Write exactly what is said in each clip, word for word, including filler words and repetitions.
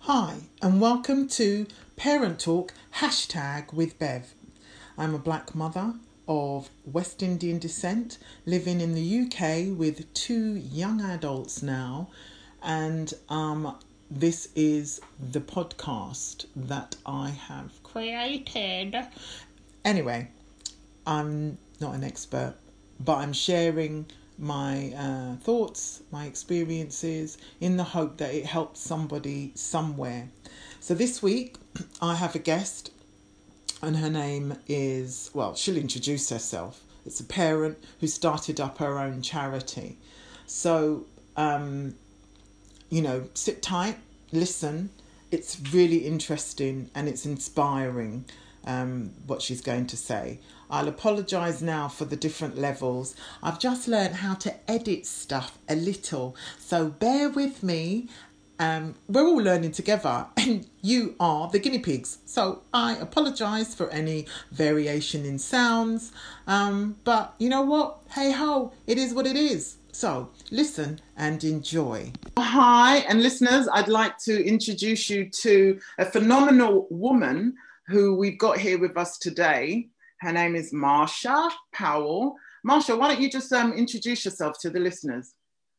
Hi, and welcome to Parent Talk hashtag with Bev. I'm a black mother of West Indian descent, living in the U K with two young adults now, and um, this is the podcast that I have created. Anyway, I'm not an expert, but I'm sharing my uh, thoughts, my experiences, in the hope that it helps somebody somewhere. So this week, I have a guest, and her name is, well, she'll introduce herself. It's a parent who started up her own charity. So, um, you know, sit tight, listen. It's really interesting and it's inspiring, um, what she's going to say. I'll apologise now for the different levels. I've just learned how to edit stuff a little, so bear with me. Um, we're all learning together, and you are the guinea pigs. So I apologise for any variation in sounds. Um, but you know what? Hey ho, it is what it is. So listen and enjoy. Hi, and listeners, I'd like to introduce you to a phenomenal woman who we've got here with us today. Her name is Marsha Powell. Marsha, why don't you just um, introduce yourself to the listeners?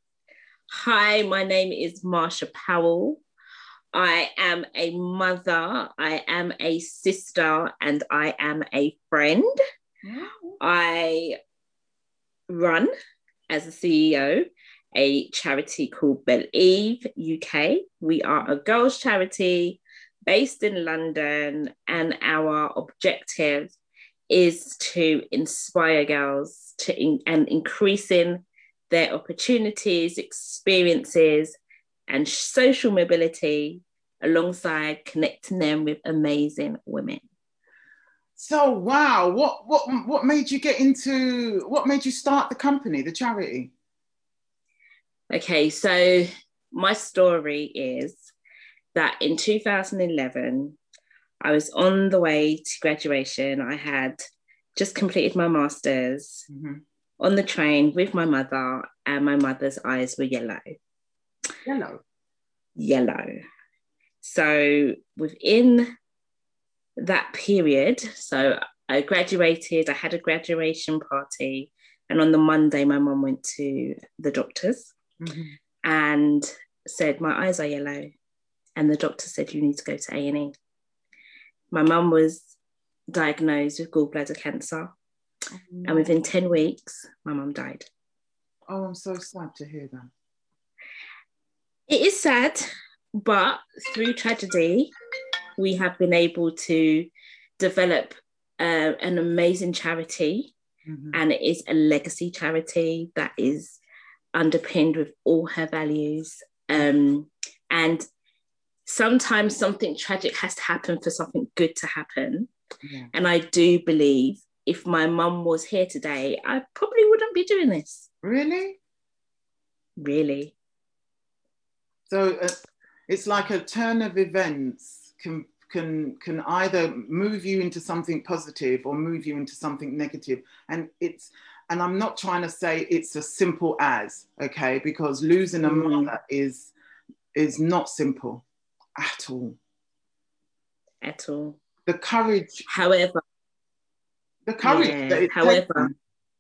Hi, my name is Marsha Powell. I am a mother, I am a sister, and I am a friend. Mm. I run as a C E O a charity called Believe U K. We are a girls' charity based in London, and our objective is to inspire girls to in, and increasing their opportunities, experiences, and social mobility, alongside connecting them with amazing women. So, wow, what what what made you get into, what made you start the company, the charity? Okay, so my story is that in two thousand eleven, I was on the way to graduation. I had just completed my master's. Mm-hmm. On the train with my mother, and my mother's eyes were yellow. Yellow? Yellow. So within that period, so I graduated, I had a graduation party, and on the Monday, my mum went to the doctors mm-hmm. and said, my eyes are yellow. And the doctor said, you need to go to A and E. My mum was diagnosed with gallbladder cancer. Oh, no. And within ten weeks, my mum died. Oh, I'm so sad to hear that. It is sad, but through tragedy, we have been able to develop uh, an amazing charity. Mm-hmm. And it is a legacy charity that is underpinned with all her values. Um, and sometimes something tragic has to happen for something good to happen. Yeah. And I do believe if my mum was here today, I probably wouldn't be doing this. Really? Really. So uh, it's like a turn of events can can can either move you into something positive or move you into something negative. And it's, and I'm not trying to say it's as simple as, okay, because losing a mm. mother is is not simple at all. At all. The courage. However. The courage yeah, that it however. takes.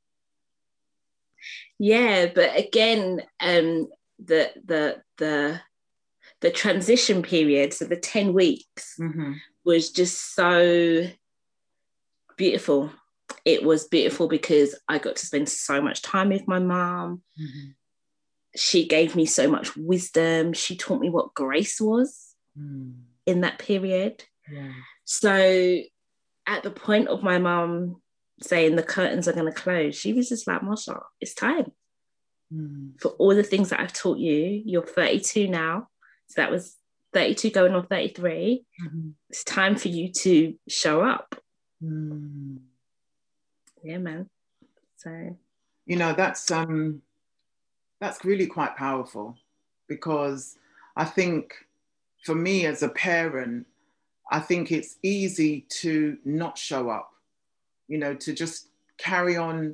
Yeah, but again, um, the the the the transition period, so the ten weeks, mm-hmm. was just so beautiful. It was beautiful because I got to spend so much time with my mom. Mm-hmm. She gave me so much wisdom. She taught me what grace was mm. in that period. Yeah. So at the point of my mom saying the curtains are going to close, she was just like, Marsha, it's time. Mm. For all the things that I've taught you, you're thirty-two now. So that was thirty-two going on thirty-three. Mm-hmm. It's time for you to show up. Mm. Yeah, man. So, you know, that's um, that's really quite powerful, because I think for me as a parent, I think it's easy to not show up, you know, to just carry on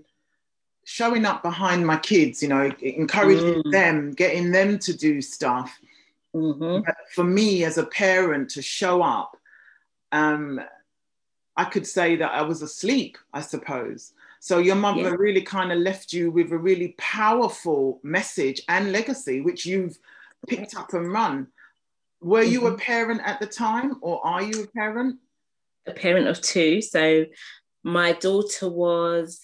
showing up behind my kids, you know, encouraging mm. them, getting them to do stuff. Mm-hmm. But for me as a parent to show up, um, I could say that I was asleep, I suppose. So your mother yeah. really kind of left you with a really powerful message and legacy, which you've picked up and run. Were mm-hmm. you a parent at the time, or are you a parent? A parent of two. So my daughter was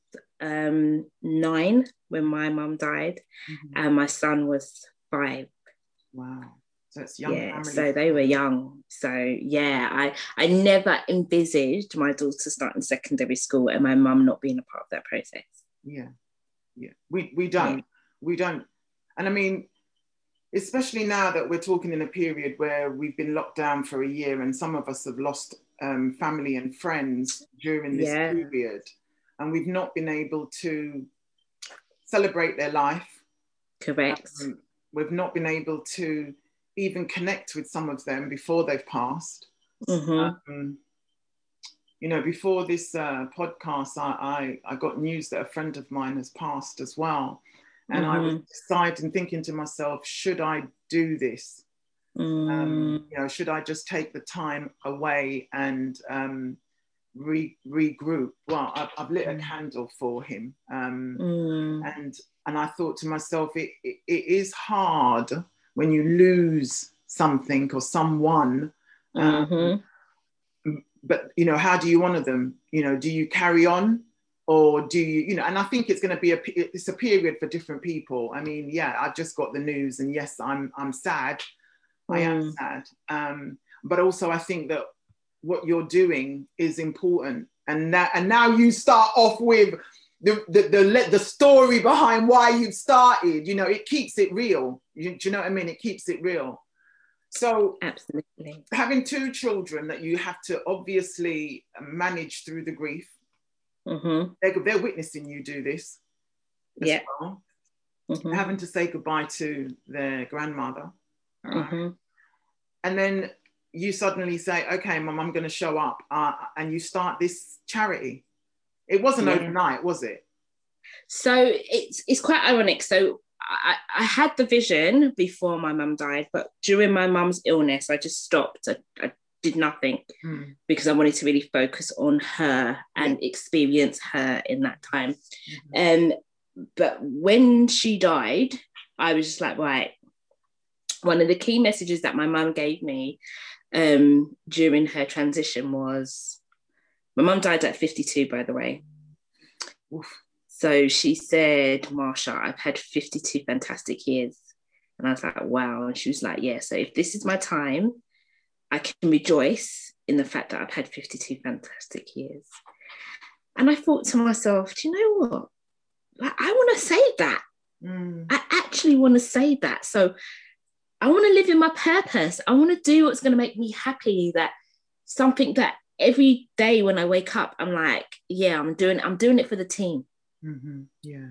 um, nine when my mum died, mm-hmm. and my son was five. Wow. So it's young yeah, family. So they were young. So yeah, I, I never envisaged my daughter starting secondary school and my mum not being a part of that process. Yeah, yeah. We we don't. Yeah. We don't. And I mean, especially now that we're talking in a period where we've been locked down for a year and some of us have lost um, family and friends during this yeah. period, and we've not been able to celebrate their life. Correct. Um, we've not been able to even connect with some of them before they've passed. Mm-hmm. Um, you know, before this uh, podcast, I, I, I got news that a friend of mine has passed as well. And mm-hmm. I was deciding, thinking to myself, should I do this? Mm. Um, you know, should I just take the time away and um, re- regroup? Well, I've, I've lit a candle for him. Um, mm. And and I thought to myself, it, it, it is hard when you lose something or someone. Um, mm-hmm. But, you know, how do you honor them? You know, do you carry on or do you, you know, and I think it's going to be a, it's a period for different people. I mean, yeah, I've just got the news and yes, I'm, I'm sad. Mm. I am sad. Um, but also I think that what you're doing is important. And that, and now you start off with the, the, the, the story behind why you started, you know, it keeps it real. You, do you know what I mean? It keeps it real. So absolutely, having two children that you have to obviously manage through the grief, mm-hmm. they're, they're witnessing you do this as yeah. well. Mm-hmm. Having to say goodbye to their grandmother. Mm-hmm. Right? And then you suddenly say, okay, Mum, I'm going to show up. Uh, and you start this charity. It wasn't yeah. overnight, was it? So it's it's quite ironic. So I, I had the vision before my mum died, but during my mum's illness, I just stopped. I, I did nothing mm. because I wanted to really focus on her and yeah. experience her in that time. Mm-hmm. Um, but when she died, I was just like, right, one of the key messages that my mum gave me um, during her transition was, my mum died at fifty-two, by the way. Oof. So she said, Marsha, I've had fifty-two fantastic years. And I was like, wow. And she was like, yeah, so if this is my time, I can rejoice in the fact that I've had fifty-two fantastic years. And I thought to myself, do you know what? Like, I want to say that. Mm. I actually want to say that. So I want to live in my purpose. I want to do what's going to make me happy. That something that every day when I wake up, I'm like, yeah, I'm doing, I'm doing it for the team. Mm-hmm. Yeah.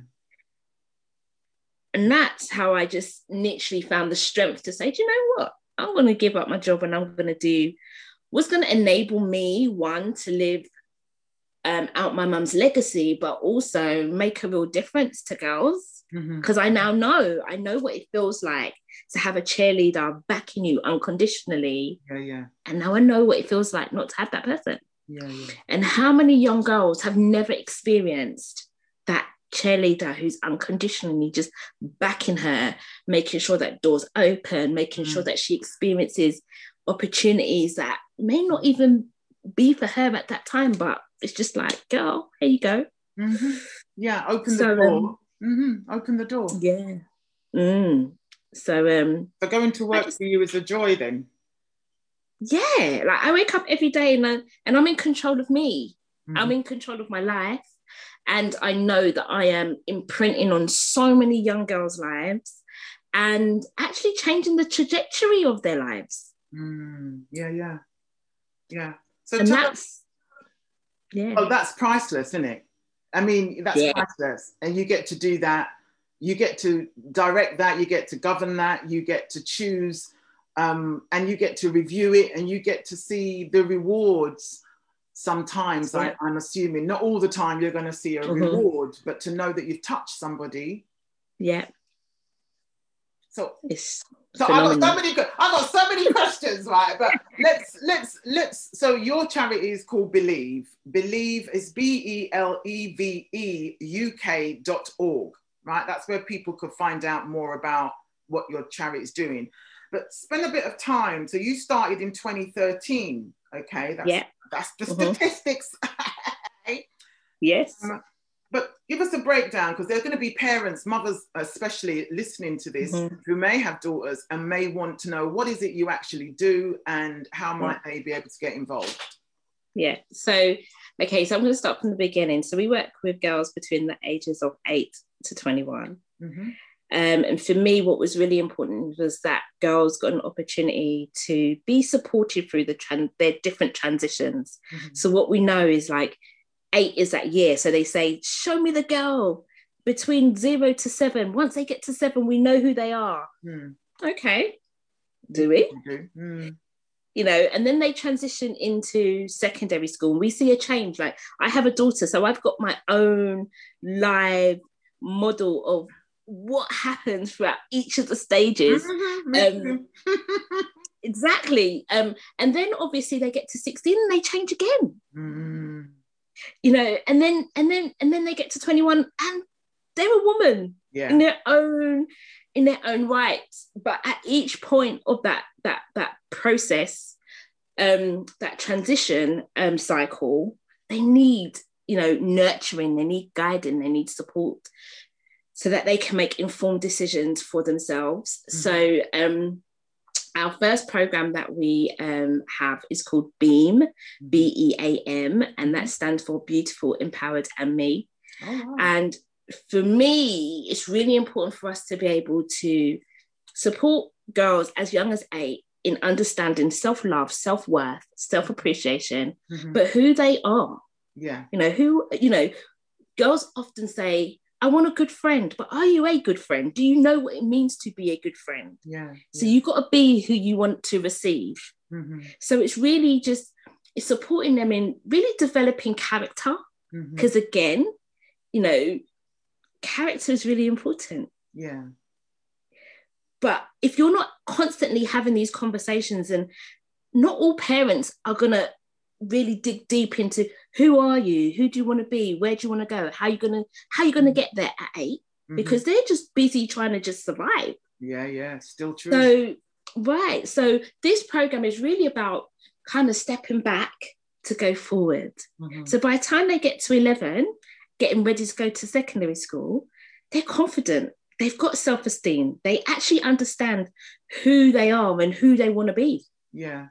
And that's how I just literally found the strength to say, do you know what? I'm going to give up my job and I'm going to do what's going to enable me, one, to live um, out my mum's legacy, but also make a real difference to girls. Because mm-hmm. I now know, I know what it feels like to have a cheerleader backing you unconditionally. Yeah, yeah. And now I know what it feels like not to have that person. Yeah, yeah. And how many young girls have never experienced that cheerleader who's unconditionally just backing her, making sure that doors open, making mm. sure that she experiences opportunities that may not even be for her at that time, but it's just like, girl, here you go. Mm-hmm. Yeah, open so, the door. Um, mm-hmm. Open the door. Yeah. Mm. So, um, so going to work just, for you is a joy then? Yeah, like I wake up every day and, I, and I'm in control of me. Mm-hmm. I'm in control of my life. And I know that I am imprinting on so many young girls' lives and actually changing the trajectory of their lives. Mm, yeah, yeah, yeah. So and that's, us, yeah. Oh, that's priceless, isn't it? I mean, that's yeah. priceless. And you get to do that. You get to direct that. You get to govern that. You get to choose um, and you get to review it and you get to see the rewards. Sometimes yeah. I, I'm assuming not all the time you're going to see a mm-hmm. reward, but to know that you've touched somebody. Yeah. So it's so I got so many I got so many questions, right? But let's let's let's so your charity is called Believe. Believe is B E L E V E U K dot org, right? That's where people could find out more about what your charity is doing. But spend a bit of time. So you started in twenty thirteen, okay? That's yeah. that's the mm-hmm. statistics. Yes. Um, but give us a breakdown, because there's going to be parents, mothers especially, listening to this, mm-hmm. who may have daughters and may want to know what is it you actually do and how might yeah. they be able to get involved. Yeah. So, okay, so I'm going to start from the beginning. So we work with girls between the ages of eight to twenty-one. Mm-hmm. Um, and for me, what was really important was that girls got an opportunity to be supported through the tran- their different transitions. Mm-hmm. So what we know is like eight is that year. So they say, show me the girl between zero to seven. Once they get to seven, we know who they are. Mm. Okay. Do we? Mm. You know, and then they transition into secondary school. And we see a change. Like I have a daughter, so I've got my own live model of what happens throughout each of the stages. Mm-hmm. Um, exactly. Um, and then obviously they get to sixteen and they change again. Mm. You know, and then and then and then they get to twenty-one and they're a woman yeah. in their own in their own rights. But at each point of that that that process, um, that transition um, cycle, they need, you know, nurturing, they need guiding, they need support, so that they can make informed decisions for themselves. Mm-hmm. So um, our first program that we um, have is called BEAM, B E A M, and that stands for Beautiful, Empowered and Me. Oh, wow. And for me, it's really important for us to be able to support girls as young as eight in understanding self-love, self-worth, self-appreciation, mm-hmm. but who they are. Yeah. You know, who, you know, girls often say, I want a good friend, but are you a good friend? Do you know what it means to be a good friend? Yeah. So yeah. you've got to be who you want to receive. Mm-hmm. So it's really just, it's supporting them in really developing character. Because mm-hmm. again, you know, character is really important. Yeah. But if you're not constantly having these conversations, and not all parents are going to really dig deep into who are you, who do you want to be, where do you want to go, how are you going to how are you going to get there at eight, mm-hmm. because they're just busy trying to just survive. Yeah, yeah, still true. So, right. So this program is really about kind of stepping back to go forward. Mm-hmm. So by the time they get to eleven, getting ready to go to secondary school, they're confident. They've got self-esteem. They actually understand who they are and who they want to be. Yeah.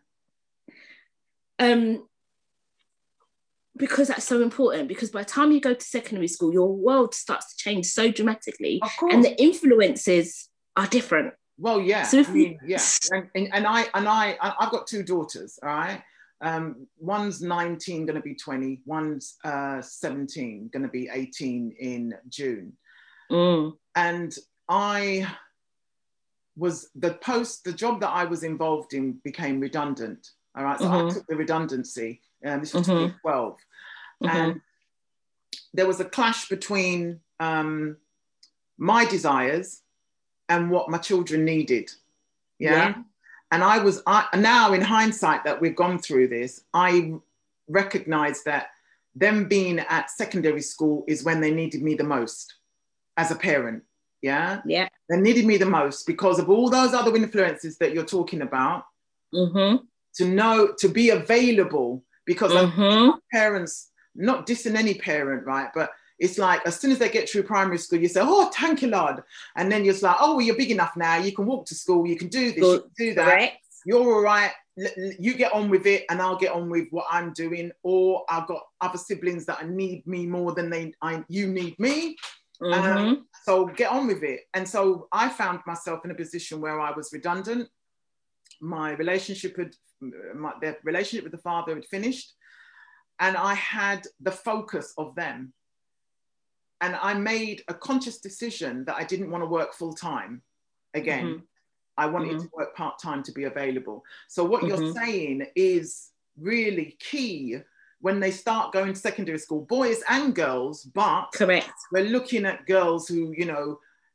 Um, because that's so important, because by the time you go to secondary school, your world starts to change so dramatically. Of course. And the influences are different. Well, yeah. So I mean, yeah. And, and, and I and I I've got two daughters, all right? Um, one's nineteen, going to be twenty. One's uh, seventeen, going to be eighteen in June. Mm. And I was, the post, the job that I was involved in became redundant. All right, so mm-hmm. I took the redundancy, and this was mm-hmm. twenty twelve. Mm-hmm. And there was a clash between um, my desires and what my children needed. Yeah. yeah. And I was, I, now in hindsight that we've gone through this, I recognize that them being at secondary school is when they needed me the most as a parent. Yeah. Yeah. They needed me the most because of all those other influences that you're talking about. Mm-hmm. To know, to be available, because mm-hmm. parents, not dissing any parent, right? But it's like, as soon as they get through primary school, you say, oh, thank you, Lord. And then you're like, oh, well, you're big enough now. You can walk to school. You can do this, you can do that. Correct. You're all right. You get on with it and I'll get on with what I'm doing. Or I've got other siblings that need me more than they, I, you need me. Mm-hmm. Um, so get on with it. And so I found myself in a position where I was redundant. My relationship had, my, their relationship with the father had finished. And I had the focus of them. And I made a conscious decision that I didn't want to work full time again. Mm-hmm. I wanted mm-hmm. to work part time to be available. So what mm-hmm. you're saying is really key when they start going to secondary school, boys and girls, but correct. We're looking at girls who, you know,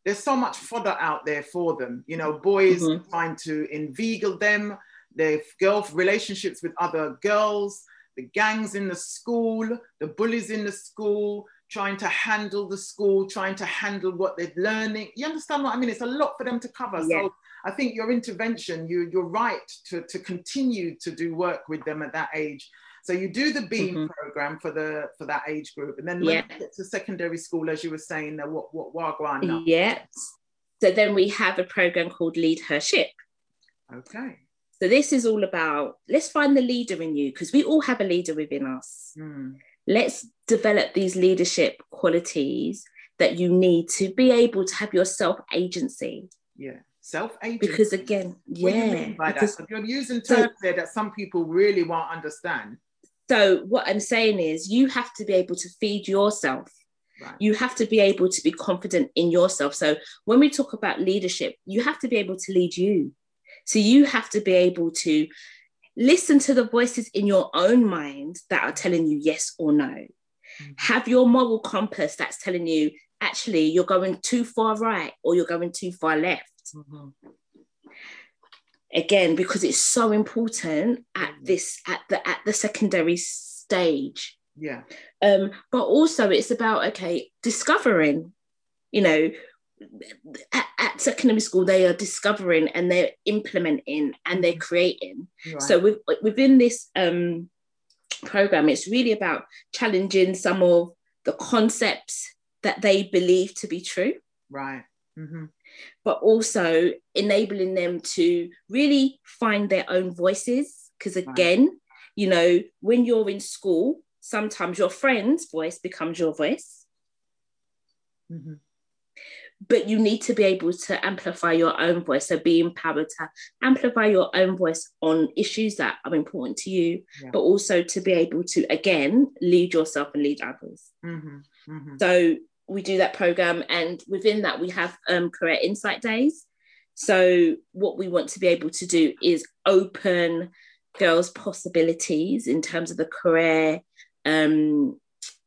there's so much fodder out there for them. You know, boys Mm-hmm. trying to inveigle them, their girl relationships with other girls, the gangs in the school, the bullies in the school, trying to handle the school, trying to handle what they're learning. You understand what I mean? It's a lot for them to cover. Yeah. So I think your intervention, you, you're right to, to continue to do work with them at that age. So you do the BEAM Mm-hmm. program for the for that age group, and then when Yeah. you get to secondary school, as you were saying, that what what Wagwan now. Yeah. So then we have a program called Lead Her Ship. Okay. So this is all about, let's find the leader in you, because we all have a leader within us. Mm. Let's develop these leadership qualities that you need to be able to have your self-agency. Yeah. Self-agency. Because again, yeah. What do you mean by that? Because you're using terms so, there that some people really won't understand. So what I'm saying is you have to be able to feed yourself. Right. You have to be able to be confident in yourself. So when we talk about leadership, you have to be able to lead you. So you have to be able to listen to the voices in your own mind that are telling you yes or no. Mm-hmm. Have your moral compass that's telling you, actually, you're going too far right or you're going too far left. Mm-hmm. Again, because it's so important at this, at the at the secondary stage. Yeah. Um, but also it's about, okay, discovering, you know, at, at secondary school, they are discovering and they're implementing and they're creating. Right. So with, within this um, program, it's really about challenging some of the concepts that they believe to be true. Right. Mm-hmm. But also enabling them to really find their own voices. Because again, right. you know, when you're in school, sometimes your friend's voice becomes your voice. Mm-hmm. But you need to be able to amplify your own voice. So be empowered to amplify your own voice on issues that are important to you, yeah. but also to be able to, again, lead yourself and lead others. Mm-hmm. Mm-hmm. So we do that program, and within that we have um, career insight days. So what we want to be able to do is open girls' possibilities in terms of the career um,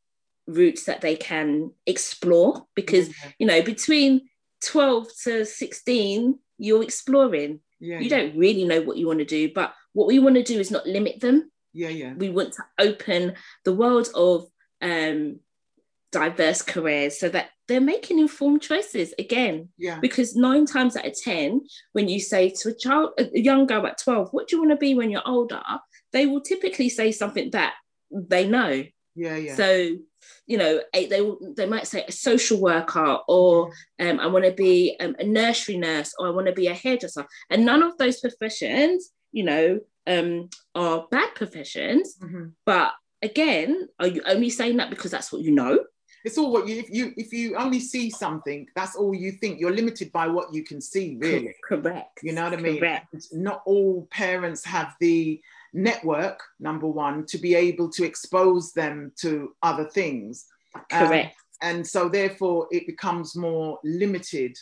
routes that they can explore, because mm-hmm. you know, between twelve to sixteen, you're exploring. Yeah, you yeah. don't really know what you want to do, but what we want to do is not limit them. Yeah, yeah. We want to open the world of um, diverse careers so that they're making informed choices again. Yeah. Because nine times out of ten, when you say to a child, a young girl at twelve, what do you want to be when you're older? They will typically say something that they know. Yeah, yeah. So, you know, they they might say a social worker, or um, I want to be um, a nursery nurse, or I want to be a hairdresser. And none of those professions, you know, um, are bad professions. Mm-hmm. But again, are you only saying that because that's what you know? It's all what you if you if you only see something, that's all you think. You're limited by what you can see, really. Correct. You know what I mean? Correct. Not all parents have the network, number one, to be able to expose them to other things. Correct. Um, and so therefore it becomes more limited.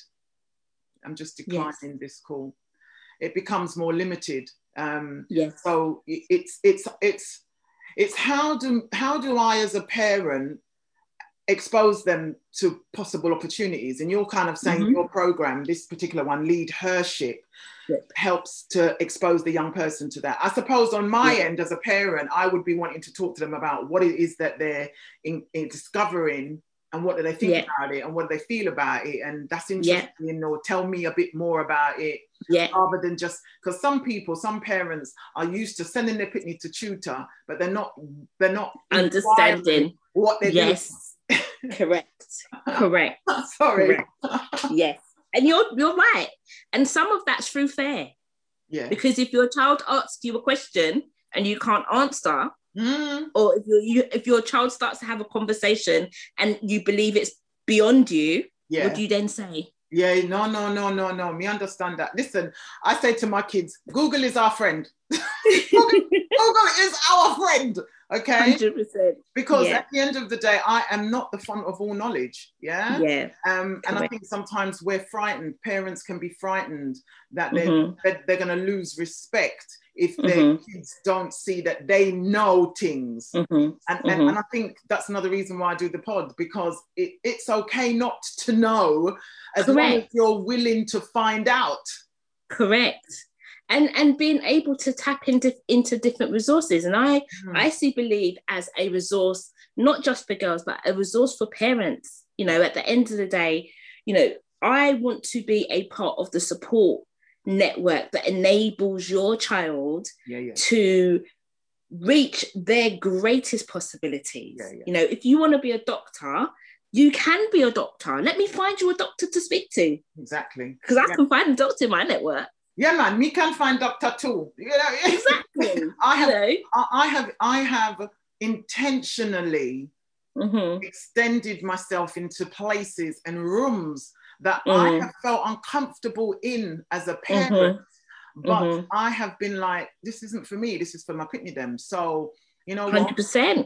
I'm just declining yes. this call. It becomes more limited. Um, yes. So it's it's it's it's how do how do I as a parent expose them to possible opportunities? And you're kind of saying mm-hmm. your program, this particular one, Lead Her Ship, yep. helps to expose the young person to that. I suppose on my yep. end as a parent, I would be wanting to talk to them about what it is that they're in, in discovering, and what do they think yep. about it, and what do they feel about it, and that's interesting, yep. or tell me a bit more about it, yep. rather than just, because some people, some parents are used to sending their pitney to tutor, but they're not, they're not understanding what they're yes. doing. Correct. Correct. Sorry. Correct. Yes. And you're you're right. And some of that's through fear. Yeah. Because if your child asks you a question and you can't answer, mm. or if you, you if your child starts to have a conversation and you believe it's beyond you, yeah. what do you then say? Yeah, no, no, no, no, no. Me understand that. Listen, I say to my kids, Google is our friend. Google, Google is our friend. Okay. one hundred percent. Because yeah. at the end of the day, I am not the font of all knowledge. Yeah. Yeah. Um, and I think sometimes we're frightened. Parents can be frightened that they're, mm-hmm. that they're going to lose respect if their mm-hmm. kids don't see that they know things. Mm-hmm. And, mm-hmm. and, and I think that's another reason why I do the pod, because it, it's okay not to know as Correct. long as you're willing to find out. Correct. And and being able to tap into, into different resources. And I, mm. I see Believe as a resource, not just for girls, but a resource for parents. You know, at the end of the day, you know, I want to be a part of the support network that enables your child yeah, yeah. to reach their greatest possibilities. Yeah, yeah. You know, if you want to be a doctor, you can be a doctor. Let me find you a doctor to speak to. Exactly. Because I yeah. can find a doctor in my network. Yeah, man, me can find doctor too. You know? Exactly. I have, you know? I have, I have intentionally mm-hmm. extended myself into places and rooms that mm-hmm. I have felt uncomfortable in as a parent. Mm-hmm. But mm-hmm. I have been like, this isn't for me. This is for my pitney them. So you know, one hundred percent.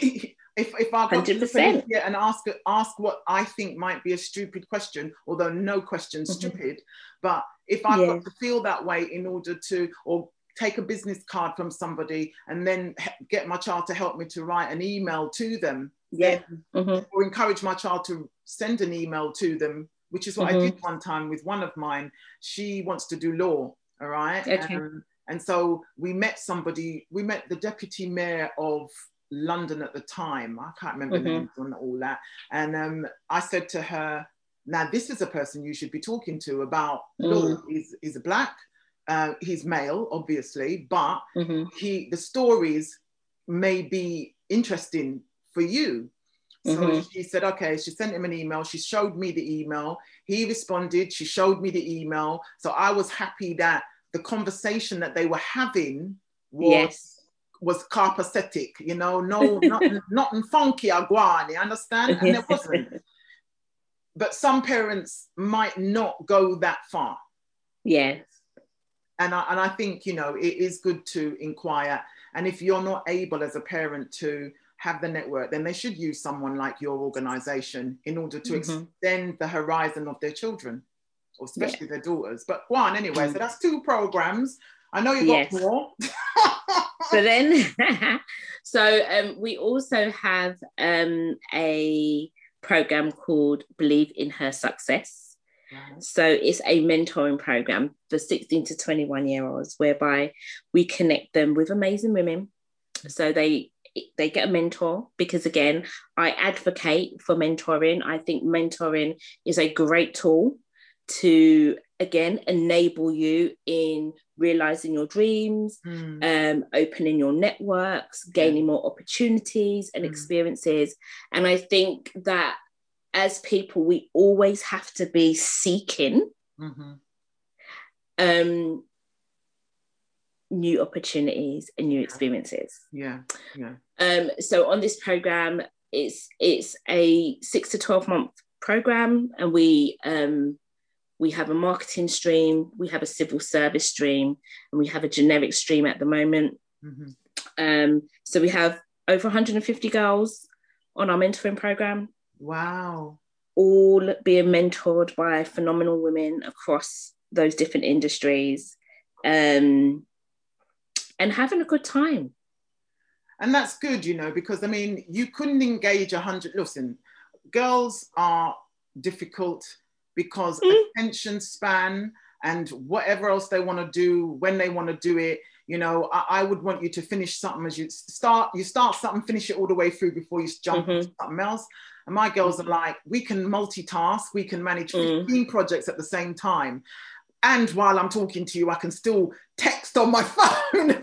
If, if I got to here and ask ask what I think might be a stupid question, although no question's mm-hmm. stupid, but if I've yeah. got to feel that way in order to, or take a business card from somebody and then get my child to help me to write an email to them, yeah, mm-hmm. or encourage my child to send an email to them, which is what mm-hmm. I did one time with one of mine. She wants to do law, all right? Okay. Um, and so we met somebody, we met the deputy mayor of London at the time. I can't remember mm-hmm. names and all that. And um, I said to her, now this is a person you should be talking to about mm. law. He's, he's a black, uh, he's male, obviously, but mm-hmm. he the stories may be interesting for you. So mm-hmm. she said, okay, she sent him an email. She showed me the email. He responded. She showed me the email. So I was happy that the conversation that they were having was yes. was carpacetic, you know, no, nothing, nothing funky aguani, understand? And it wasn't. But some parents might not go that far. Yes. And I, and I think, you know, it is good to inquire. And if you're not able as a parent to have the network, then they should use someone like your organization in order to mm-hmm. extend the horizon of their children, or especially yeah. their daughters. But go on anyway, mm-hmm. so that's two programs. I know you got yes. more. So then, so um, we also have um, a program called Believe in Her Success. Right. So it's a mentoring program for sixteen to twenty-one year olds, whereby we connect them with amazing women. So they they get a mentor, because again, I advocate for mentoring. I think mentoring is a great tool to, again, enable you in realizing your dreams, mm. um, opening your networks, gaining yeah. more opportunities and mm. experiences. And I think that as people, we always have to be seeking mm-hmm. um, new opportunities and new experiences. Yeah, yeah. Um, so on this program, it's it's a six to twelve month program, and we um, we have a marketing stream, we have a civil service stream, and we have a generic stream at the moment. Mm-hmm. Um, so we have over one hundred fifty girls on our mentoring program. Wow. All being mentored by phenomenal women across those different industries, um, and having a good time. And that's good, you know, because I mean, you couldn't engage a hundred, listen, girls are difficult because mm. attention span and whatever else they want to do, when they want to do it, you know, I, I would want you to finish something as you start, you start something, finish it all the way through before you jump mm-hmm. into something else. And my girls mm-hmm. are like, we can multitask, we can manage fifteen mm. projects at the same time. And while I'm talking to you, I can still text on my phone.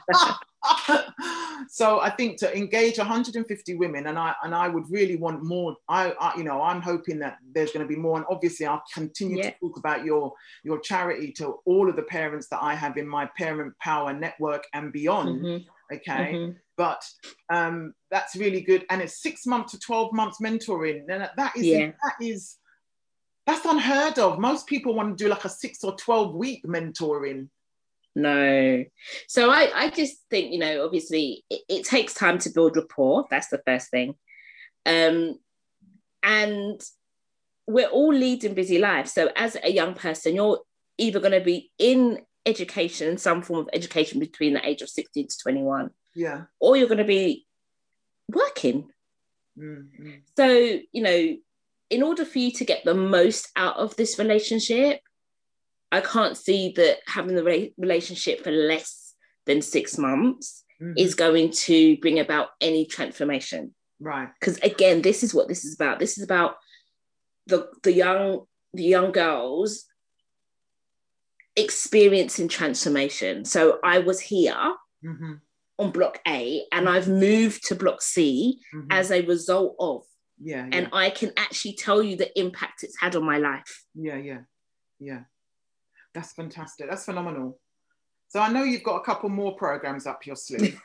So I think to engage one hundred fifty women, and I and I would really want more. I, I you know, I'm hoping that there's going to be more. And obviously, I'll continue yeah. to talk about your your charity to all of the parents that I have in my Parent Power Network and beyond. Mm-hmm. Okay, mm-hmm. but um, that's really good, and it's six months to twelve months mentoring, and that is yeah. that is. That's unheard of. Most people want to do like a six or twelve week mentoring. no. So I, I just think, you know, obviously it, it takes time to build rapport. That's the first thing. Um, and we're all leading busy lives. So as a young person, you're either going to be in education, some form of education between the age of sixteen to twenty-one. Yeah. Or you're going to be working. Mm-hmm. So, you know, in order for you to get the most out of this relationship, I can't see that having the re- relationship for less than six months mm-hmm. is going to bring about any transformation. Right. Because again, this is what this is about. This is about the the young the young girls experiencing transformation. So I was here mm-hmm. on block A and mm-hmm. I've moved to block C mm-hmm. as a result of. Yeah, yeah. And I can actually tell you the impact it's had on my life. Yeah, yeah, yeah. That's fantastic. That's phenomenal. So I know you've got a couple more programs up your sleeve.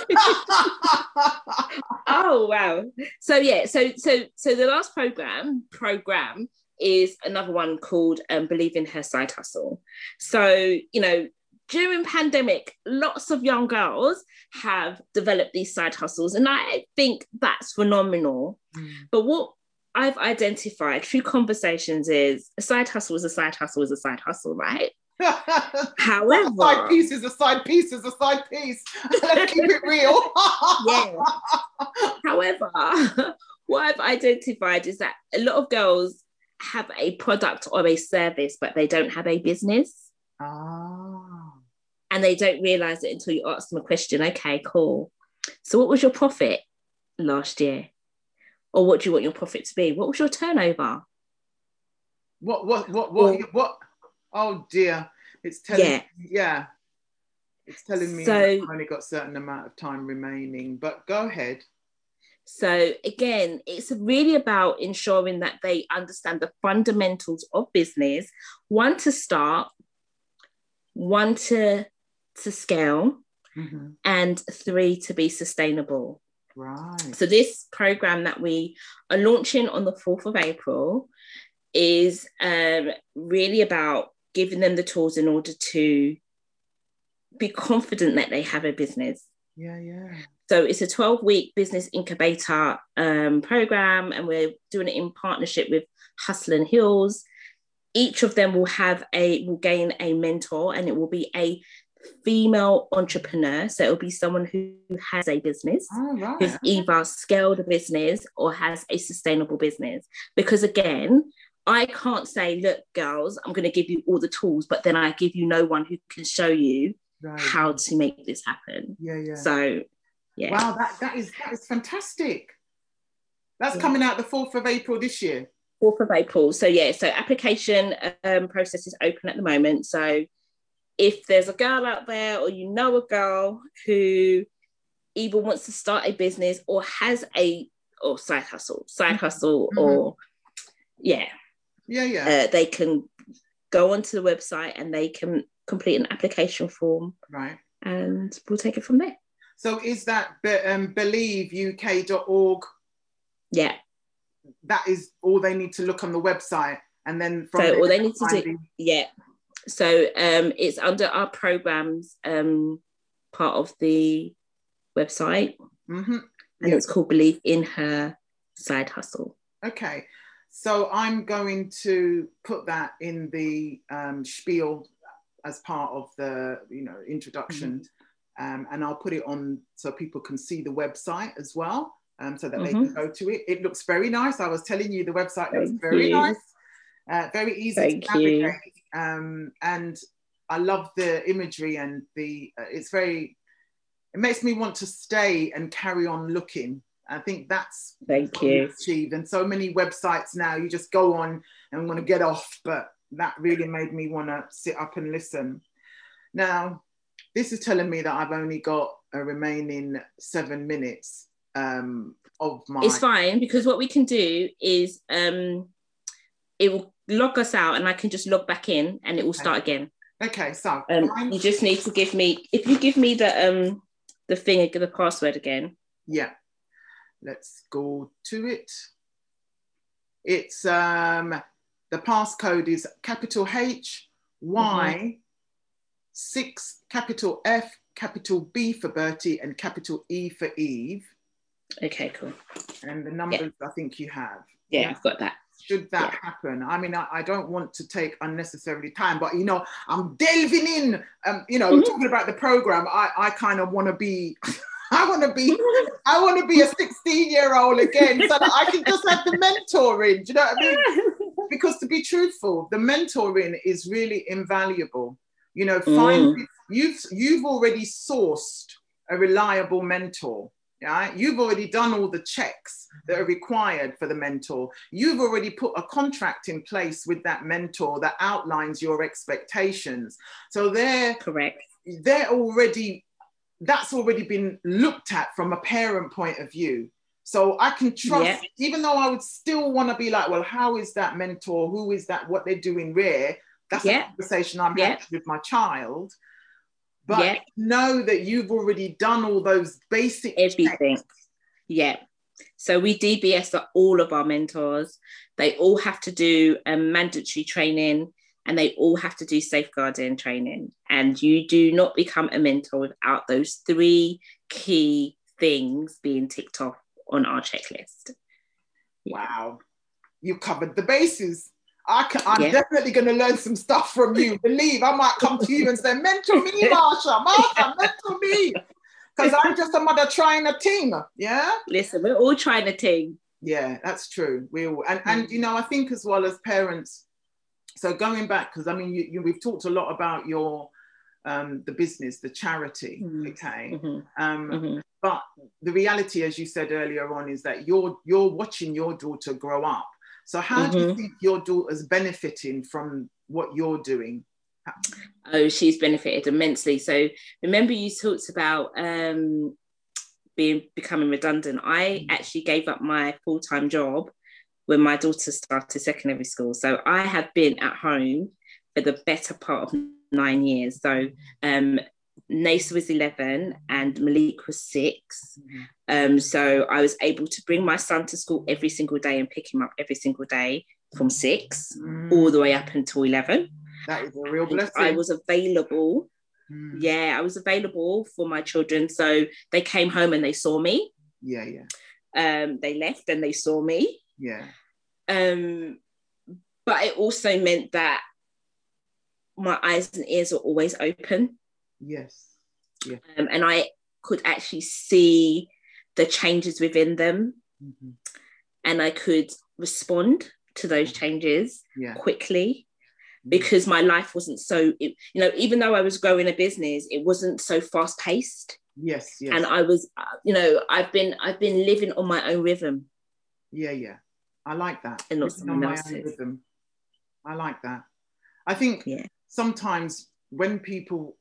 Oh wow! So yeah, so so so the last program program is another one called um, Believe in Her Side Hustle. So you know, during pandemic, lots of young girls have developed these side hustles, and I think that's phenomenal. Mm. But what I've identified through conversations is a side hustle is a side hustle is a side hustle, right? However, a side piece is a side piece is a side piece. Let's keep it real. Yeah. However, what I've identified is that a lot of girls have a product or a service, but they don't have a business. Ah. And they don't realize it until you ask them a question. Okay, cool. So what was your profit last year? Or what do you want your profit to be? What was your turnover? What, what, what, what, or, what? Oh dear. It's telling yeah. me, yeah. It's telling me so, that I've only got a certain amount of time remaining, but go ahead. So again, it's really about ensuring that they understand the fundamentals of business, one to start, one to, to scale, mm-hmm. and three to be sustainable. Right. So this program that we are launching on the fourth of April is um, really about giving them the tools in order to be confident that they have a business. Yeah, yeah. So it's a twelve-week business incubator um, program, and we're doing it in partnership with Hustle and Heels. Each of them will have a will gain a mentor, and it will be a female entrepreneur. So it'll be someone who has a business, oh, right. who's either scaled a business or has a sustainable business. Because again, I can't say, look, girls, I'm going to give you all the tools, but then I give you no one who can show you right. how to make this happen. Yeah, yeah. So, yeah. Wow, that, that is that is fantastic. That's yeah. coming out the fourth of April this year. fourth of April. So, yeah, so application um, process is open at the moment. So if there's a girl out there or you know a girl who either wants to start a business or has a or side hustle, side hustle mm-hmm. or, yeah. Yeah, yeah. Uh, they can go onto the website and they can complete an application form. Right. And we'll take it from there. So is that um, believe U K dot org? Yeah. That is all they need to look on the website, and then from so all they need to do, the... yeah. So um, it's under our programs um, part of the website, mm-hmm. and yeah. it's called Believe in Her Side Hustle. Okay. So I'm going to put that in the um, spiel as part of the, you know, introduction, mm-hmm. um, and I'll put it on so people can see the website as well, um, so that mm-hmm. they can go to it. It looks very nice. I was telling you the website looks Thank very you. nice, uh, very easy Thank to navigate, um, and I love the imagery and the. Uh, it's very. It makes me want to stay and carry on looking. I think that's Thank what you. achieved. And so many websites now, you just go on and want to get off, but that really made me want to sit up and listen. Now, this is telling me that I've only got a remaining seven minutes um, of my... It's fine, because what we can do is um, it will log us out and I can just log back in and it will start again. Okay, so... Um, you just need to give me... If you give me the, um, the thing, the password again. Yeah. Let's go to it. It's um, the passcode is capital H Y six, capital F, capital B for Bertie, and capital E for Eve. Okay, cool. And the numbers yeah. I think you have. Yeah, yeah, I've got that. Should that yeah. happen? I mean, I, I don't want to take unnecessarily time, but, you know, I'm delving in, um, you know, mm-hmm. talking about the program. I, I kind of want to be, I want to be, I want to be a sixteen year old again so that I can just have the mentoring. Do you know what I mean? Because to be truthful, the mentoring is really invaluable. You know, find, mm. you've, you've already sourced a reliable mentor. Right? You've already done all the checks that are required for the mentor. You've already put a contract in place with that mentor that outlines your expectations. So they're correct. They're already, that's already been looked at from a parent point of view. So I can trust, yeah. even though I would still want to be like, well, how is that mentor? Who is that? What they're doing where? That's yeah. a conversation I'm yeah. having with my child. But yeah. know that you've already done all those basic everything. Checks. Yeah. So we D B S all of our mentors. They all have to do a mandatory training, and they all have to do safeguarding training. And you do not become a mentor without those three key things being ticked off on our checklist. Wow. You covered the bases. I can, I'm yeah. definitely going to learn some stuff from you. Believe I might come to you and say, mentor me, Marsha, Marsha, mentor me. Because I'm just a mother trying a thing. Yeah. Listen, we're all trying a thing. Yeah, that's true. We all, and, and you know, I think as well as parents, so going back, because I mean, you, you, we've talked a lot about your, um, the business, the charity, mm-hmm. okay? Mm-hmm. Um, mm-hmm. But the reality, as you said earlier on, is that you're, you're watching your daughter grow up. So how mm-hmm. do you think your daughter's benefiting from what you're doing? Oh, she's benefited immensely. So remember you talked about um, being becoming redundant. I actually gave up my full-time job when my daughter started secondary school. So I have been at home for the better part of nine years. So um, Nasa was eleven and Malik was six. Mm-hmm. Um, so I was able to bring my son to school every single day and pick him up every single day from six mm. all the way up until eleven. That is a real blessing. I was available. Mm. Yeah, I was available for my children. So they came home and they saw me. Yeah, yeah. Um, they left and they saw me. Yeah. Um, but it also meant that my eyes and ears were always open. Yes. Yeah. Um, and I could actually see the changes within them. Mm-hmm. And I could respond to those changes yeah. quickly mm-hmm. because my life wasn't so, it, you know, even though I was growing a business, it wasn't so fast paced. Yes, yes. And I was, uh, you know, I've been, I've been living on my own rhythm. Yeah, yeah. I like that. And not someone else's. Rhythm. I like that. I think yeah. sometimes when people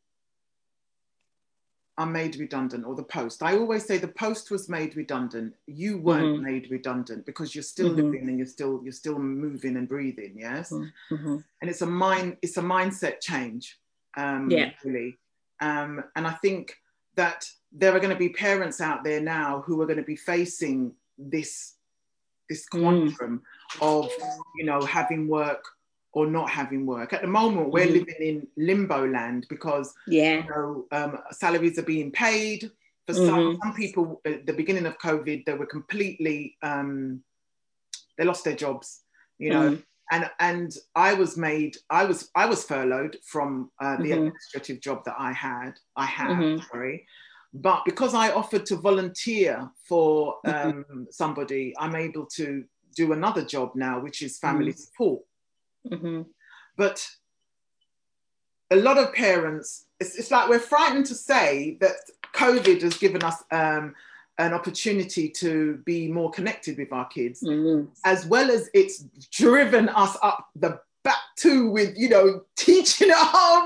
are made redundant, or the post, I always say the post was made redundant. You weren't mm-hmm. made redundant because you're still mm-hmm. living and you're still you're still moving and breathing. Yes, mm-hmm. and it's a mind it's a mindset change. Um, yeah, really. Um, and I think that there are going to be parents out there now who are going to be facing this this quantum mm. of you know having work or not having work. At the moment, we're mm-hmm. living in limbo land because yeah. you know, um, salaries are being paid. For mm-hmm. some, some people, at the beginning of COVID, they were completely, um, they lost their jobs, you know. Mm. And and I was made, I was I was furloughed from uh, the mm-hmm. administrative job that I had, I have, mm-hmm. sorry. But because I offered to volunteer for um, mm-hmm. somebody, I'm able to do another job now, which is family mm-hmm. support. Mm-hmm. But a lot of parents, it's, it's like we're frightened to say that COVID has given us um, an opportunity to be more connected with our kids, mm-hmm. as well as it's driven us up the back too with, you know, teaching at home.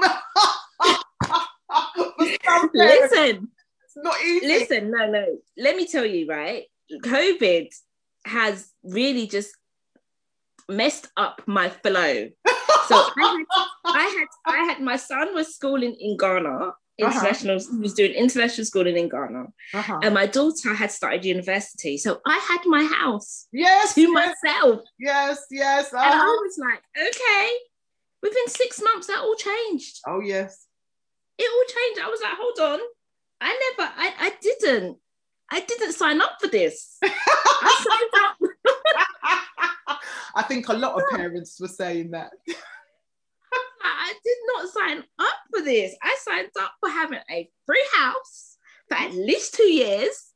Listen, it's not easy. Listen, no, no. Let me tell you, right? COVID has really just messed up my flow. So I had, I had, I had my son was schooling in Ghana, international. Uh-huh. He was doing international schooling in Ghana, uh-huh. and my daughter had started university. So I had my house, yes, to yes. myself. Yes, yes. Uh-huh. And I was like, okay. Within six months, that all changed. Oh yes. it all changed. I was like, hold on, I never, I, I didn't, I didn't sign up for this. I signed up. I think a lot of parents were saying that. I did not sign up for this. I signed up for having a free house for at least two years.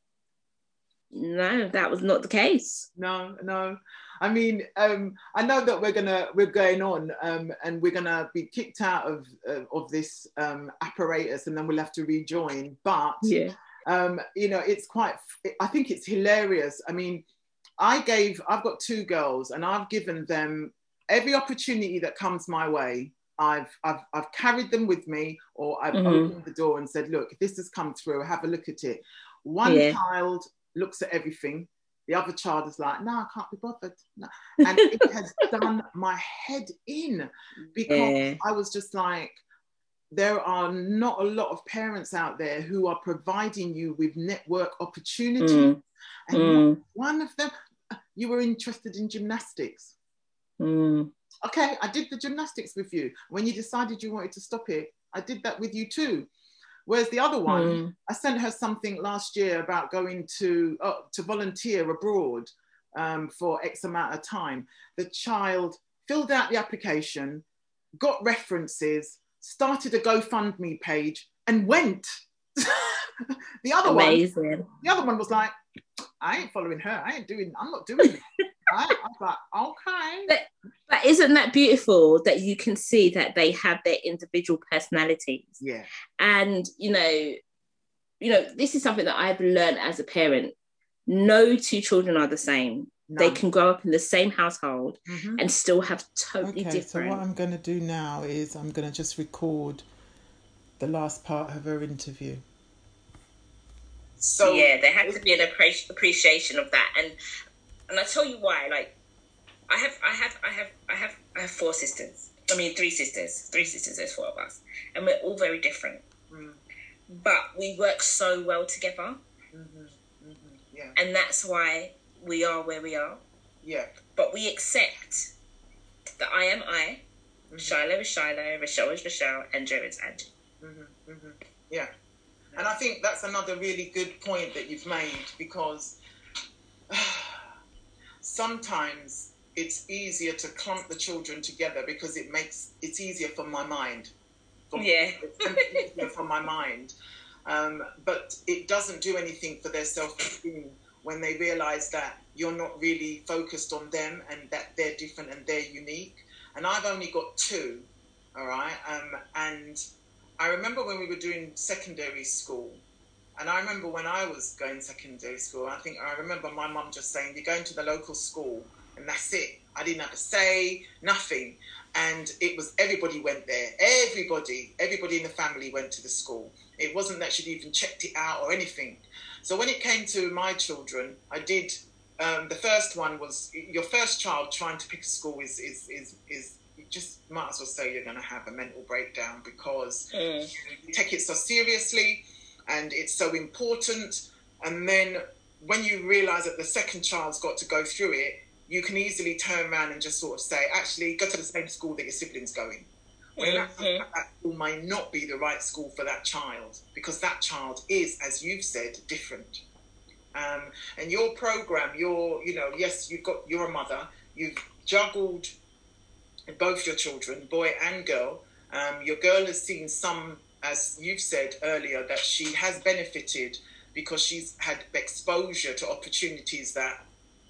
No, that was not the case. No, no. I mean, um, I know that we're gonna we're going on, um, and we're gonna be kicked out of uh, of this um, apparatus, and then we'll have to rejoin. But yeah, um, you know, it's quite. I think it's hilarious. I mean, I gave. I've got two girls, and I've given them every opportunity that comes my way. I've I've I've carried them with me, or I've mm-hmm. opened the door and said, "Look, this has come through. Have a look at it." One yeah. child looks at everything. The other child is like, no, I can't be bothered. No. And it has done my head in, because yeah. I was just like, there are not a lot of parents out there who are providing you with network opportunities. Mm. And mm. one of them, you were interested in gymnastics. Mm. Okay, I did the gymnastics with you. When you decided you wanted to stop it, I did that with you too. Whereas the other one, mm. I sent her something last year about going to uh, to volunteer abroad um, for X amount of time. The child filled out the application, got references, started a GoFundMe page, and went. the other Amazing. one, the other one was like, I ain't following her. I ain't doing. I'm not doing it. I, I was like, okay. But, but isn't that beautiful that you can see that they have their individual personalities? Yeah. And, you know, you know, this is something that I've learned as a parent. No two children are the same. None. They can grow up in the same household mm-hmm. and still have totally okay, different. So what I'm going to do now is I'm going to just record the last part of her interview. So yeah, there has to be an appre- appreciation of that. And And I tell you why, like, I have, I have, I have, I have, I have four sisters. I mean, three sisters. Three sisters, there's four of us. And we're all very different. Mm. But we work so well together. Mm-hmm. Mm-hmm. Yeah. And that's why we are where we are. Yeah. But we accept that I am I, mm-hmm. Shiloh is Shiloh, Rochelle is Rochelle, and Joe is Angie. Mm-hmm. Mm-hmm. Yeah. And I think that's another really good point that you've made, because sometimes it's easier to clump the children together because it makes it's easier for my mind. For, yeah. It's easier for my mind. Um, but it doesn't do anything for their self-esteem when they realise that you're not really focused on them and that they're different and they're unique. And I've only got two, all right? Um, and I remember when we were doing secondary school, and I remember when I was going secondary school, I think I remember my mum just saying, you're going to the local school, and that's it. I didn't have to say nothing. And it was, everybody went there. Everybody, everybody in the family went to the school. It wasn't that she'd even checked it out or anything. So when it came to my children, I did, um, the first one was, your first child trying to pick a school is, is, is, is you just might as well say you're going to have a mental breakdown, because mm. you take it so seriously. And it's so important. And then when you realise that the second child's got to go through it, you can easily turn around and just sort of say, actually, go to the same school that your sibling's going. When mm-hmm. that, that school might not be the right school for that child, because that child is, as you've said, different. Um, and your programme, you're, you know, yes, you've got, you're a mother, you've juggled both your children, boy and girl. Um, your girl has seen some, as you've said earlier, that she has benefited because she's had exposure to opportunities that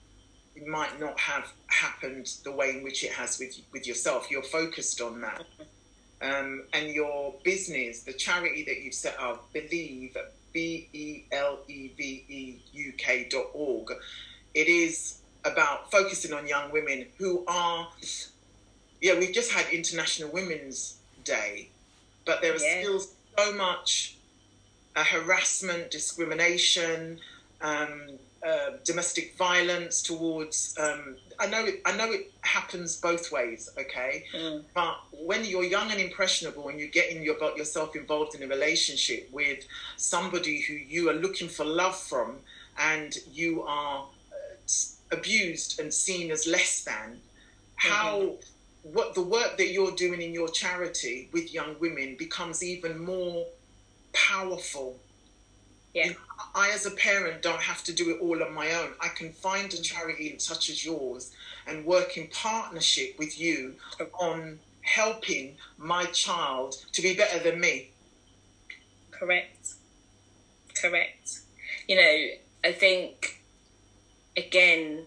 might not have happened the way in which it has with with yourself. You're focused on that. Um, and your business, the charity that you've set up, Believe, B E L E V E U K dot org, it is about focusing on young women who are, yeah, we've just had International Women's Day, but there is yeah. still so much uh, harassment, discrimination, um, uh, domestic violence towards. Um, I know it. I know it happens both ways. Okay, mm. but when you're young and impressionable and you get in your, got yourself involved in a relationship with somebody who you are looking for love from, and you are uh, abused and seen as less than, how mm-hmm. what the work that you're doing in your charity with young women becomes even more powerful. Yeah. You know, I, as a parent, don't have to do it all on my own. I can find a charity such as yours and work in partnership with you on helping my child to be better than me. Correct. Correct. You know, I think, again,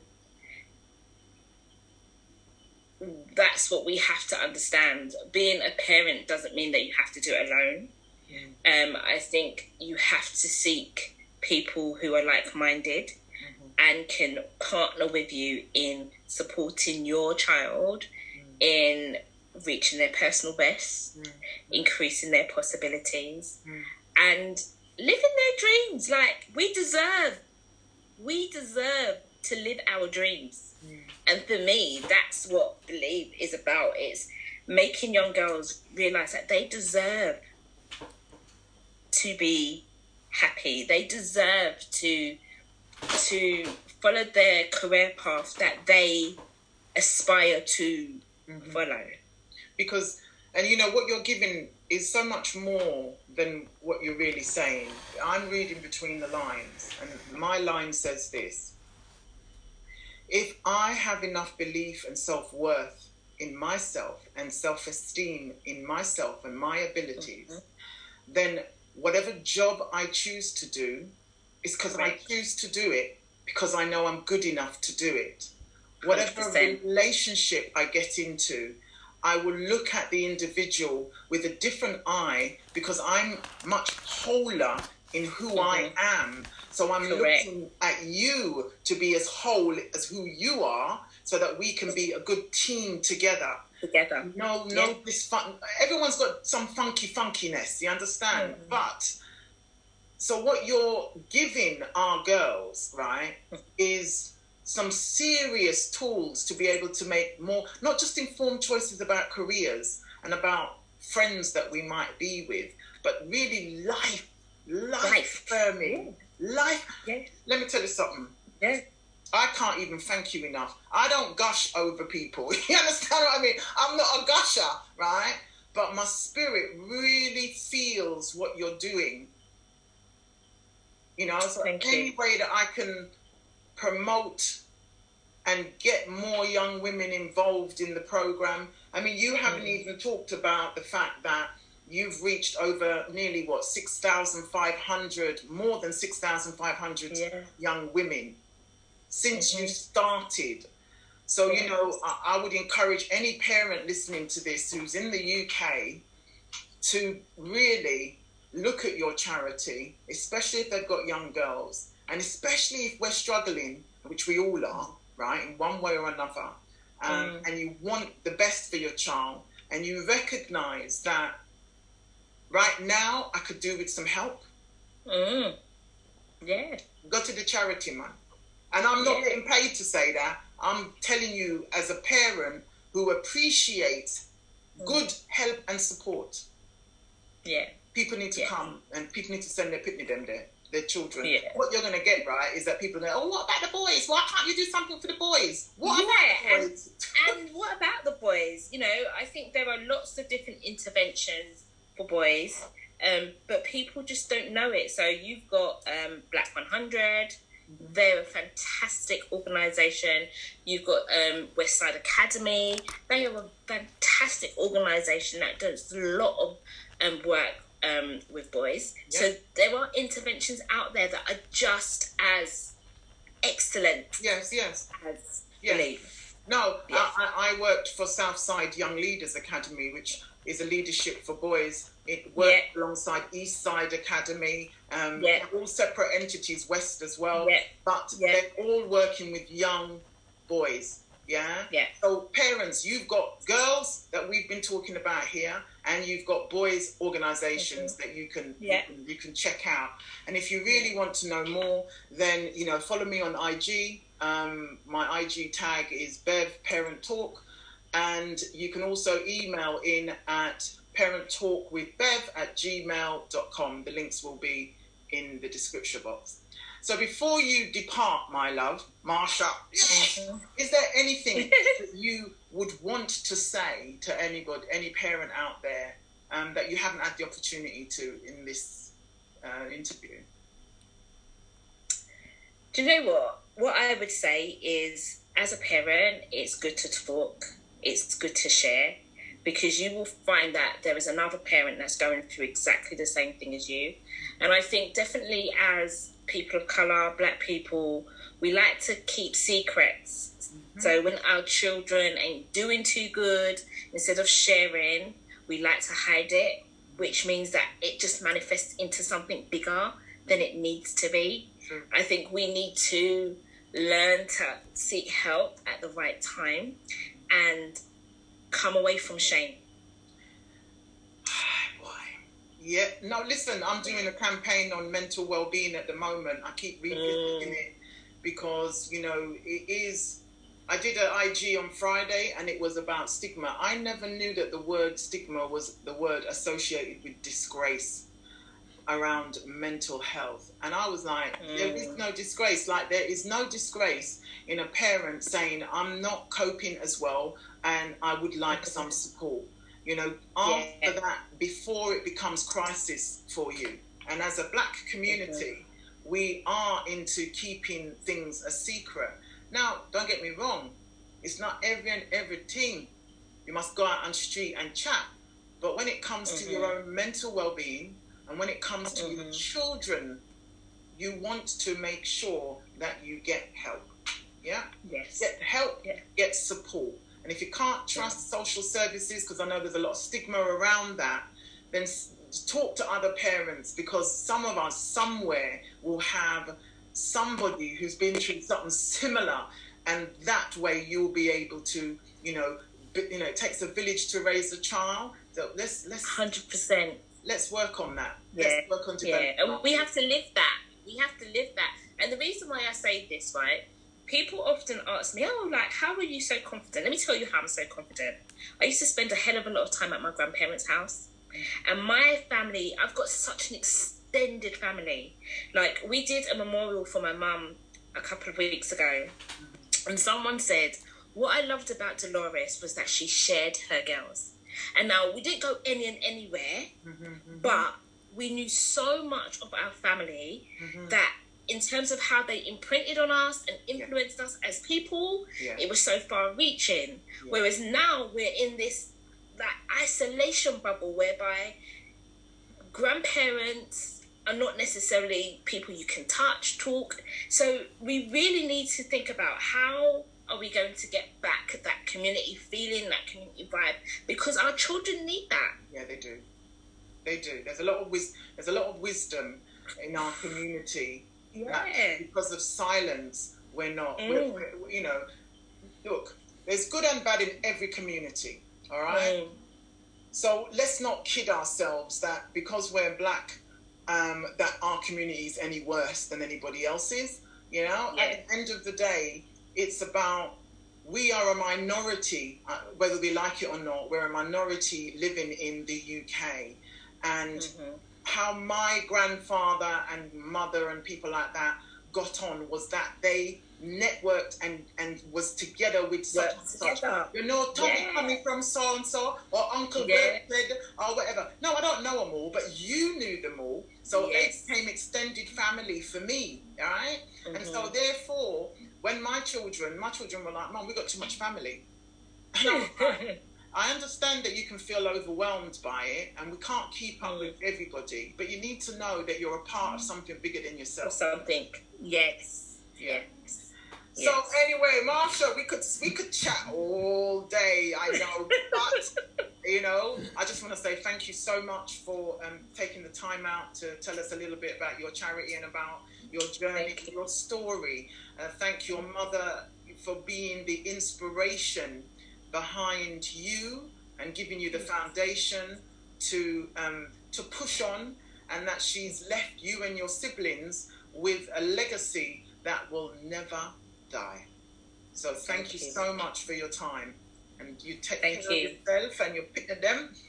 that's what we have to understand. Being a parent doesn't mean that you have to do it alone. Mm. Um, I think you have to seek people who are like-minded mm-hmm. and can partner with you in supporting your child mm. in reaching their personal best, mm. increasing their possibilities, mm. and living their dreams. Like, we deserve, we deserve to live our dreams. Mm. And for me, that's what Believe is about. It's making young girls realise that they deserve to be happy. They deserve to to follow their career path that they aspire to mm-hmm. follow. Because, and you know, what you're giving is so much more than what you're really saying. I'm reading between the lines, and my line says this: if I have enough belief and self-worth in myself and self-esteem in myself and my abilities, mm-hmm. then whatever job I choose to do is because I choose to do it because I know I'm good enough to do it. Whatever one hundred percent relationship I get into, I will look at the individual with a different eye because I'm much wholer in who mm-hmm. I am. So I'm Correct. Looking at you to be as whole as who you are so that we can be a good team together. Together. No, no, yeah. this fun. Everyone's got some funky funkiness, you understand? Mm. But, so what you're giving our girls, right, is some serious tools to be able to make more, not just informed choices about careers and about friends that we might be with, but really life, life affirming, yeah. life. Yeah. Let me tell you something. Yeah. I can't even thank you enough. I don't gush over people. You understand what I mean? I'm not a gusher, right? But my spirit really feels what you're doing. You know, so thank any you. way that I can promote and get more young women involved in the program. I mean, you haven't mm. even talked about the fact that you've reached over nearly, what, six thousand five hundred, more than six thousand five hundred yeah. young women since mm-hmm. you started. So, yes. you know, I, I would encourage any parent listening to this who's in the U K to really look at your charity, especially if they've got young girls, and especially if we're struggling, which we all are, right, in one way or another, um, mm. and you want the best for your child, and you recognise that right now I could do with some help. Mm. Yeah. Go to the charity, man. And I'm not yeah. getting paid to say that. I'm telling you as a parent who appreciates mm. good help and support. Yeah. People need to yeah. come and people need to send their pitney them there, their children. Yeah. What you're going to get, right, is that people are going, oh, what about the boys? Why can't you do something for the boys? What yeah. about the boys? And, and what about the boys? You know, I think there are lots of different interventions for boys, um, but people just don't know it. So you've got um, Black one hundred. They're a fantastic organisation. You've got um, Westside Academy. They are a fantastic organisation that does a lot of um, work um, with boys. Yep. So there are interventions out there that are just as excellent. Yes, yes. As yes. Believe. No, yes. I, I worked for Southside Young Leaders Academy, which is a leadership for boys. It worked yeah. alongside Eastside Academy. Um, yeah. They're all separate entities, West as well. Yeah. But yeah. they're all working with young boys. Yeah? Yeah. So parents, you've got girls that we've been talking about here, and you've got boys organisations mm-hmm. that you can, yeah. you can you can check out. And if you really want to know more, then, you know, follow me on I G. Um, my I G tag is Bev Parent Talk. And you can also email in at parenttalkwithbev at gmail dot com. The links will be in the description box. So before you depart, my love, Marsha, mm-hmm. is there anything that you would want to say to anybody, any parent out there, um, that you haven't had the opportunity to in this uh, interview? Do you know what? What I would say is, as a parent, it's good to talk. It's good to share, because you will find that there is another parent that's going through exactly the same thing as you. And I think definitely as people of colour, black people, we like to keep secrets. Mm-hmm. So when our children ain't doing too good, instead of sharing, we like to hide it, which means that it just manifests into something bigger than it needs to be. Sure. I think we need to learn to seek help at the right time and come away from shame. Yeah, no, listen, I'm doing a campaign on mental well-being at the moment. I keep revisiting mm. it because, you know, it is... I did an I G on Friday and it was about stigma. I never knew that the word stigma was the word associated with disgrace around mental health. And I was like, mm. there is no disgrace. Like, there is no disgrace in a parent saying, I'm not coping as well and I would like some support. You know, after yeah. that, before it becomes crisis for you. And as a black community, mm-hmm. we are into keeping things a secret. Now, don't get me wrong. It's not every and everything. You must go out on the street and chat. But when it comes mm-hmm. to your own mental well-being, and when it comes to mm-hmm. your children, you want to make sure that you get help. Yeah? Yes. Get help, yeah. get support. And if you can't trust yeah. social services, because I know there's a lot of stigma around that, then talk to other parents, because some of us somewhere will have somebody who's been through something similar, and that way you'll be able to, you know, b- you know, it takes a village to raise a child. So let's let's one hundred percent. Let's work on that. Yeah. Let's work on developing. Yeah, and we have to live that. We have to live that. And the reason why I say this, right? People often ask me, oh, like, how are you so confident? Let me tell you how I'm so confident. I used to spend a hell of a lot of time at my grandparents' house. And my family, I've got such an extended family. Like, we did a memorial for my mum a couple of weeks ago. And someone said, what I loved about Dolores was that she shared her girls. And now, we didn't go any and anywhere, mm-hmm, mm-hmm. but we knew so much of our family mm-hmm. that in terms of how they imprinted on us and influenced yeah. us as people, yeah. it was so far-reaching. Yeah. Whereas now we're in this like isolation bubble whereby grandparents are not necessarily people you can touch, talk. So we really need to think about how are we going to get back that community feeling, that community vibe, because our children need that. Yeah, they do. They do. There's a lot of wis- There's a lot of wisdom in our community. Yeah. Because of silence, we're not, mm. we're, we're, you know, look, there's good and bad in every community, all right? Mm. So let's not kid ourselves that because we're black, um, that our community is any worse than anybody else's, you know? Yeah. At the end of the day, it's about, we are a minority, uh, whether we like it or not, we're a minority living in the U K. And mm-hmm. how my grandfather and mother and people like that got on was that they networked and, and was together with such and such. You know, Tommy yeah. coming from so-and-so, or Uncle yeah. Bert, or whatever. No, I don't know them all, but you knew them all. So yes. they became extended family for me, all right? Mm-hmm. And so therefore, when my children, my children were like, Mum, we got too much family. And I was like, I understand that you can feel overwhelmed by it and we can't keep up mm. with everybody, but you need to know that you're a part of something bigger than yourself. Something, yes. Yeah. Yes. So yes. anyway, Marsha, we could we could chat all day, I know, but, you know, I just want to say thank you so much for um, taking the time out to tell us a little bit about your charity and about your journey, you. your story. Uh, thank your mother for being the inspiration behind you and giving you the foundation to um, to push on, and that she's left you and your siblings with a legacy that will never die. So thank, thank you, you so much for your time, and you take thank care you. of yourself and your pick of them.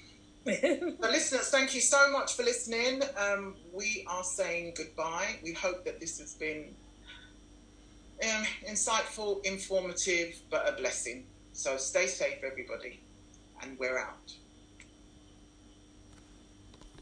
But listeners, thank you so much for listening. Um, we are saying goodbye. We hope that this has been um, insightful, informative, but a blessing. So stay safe, everybody, and we're out.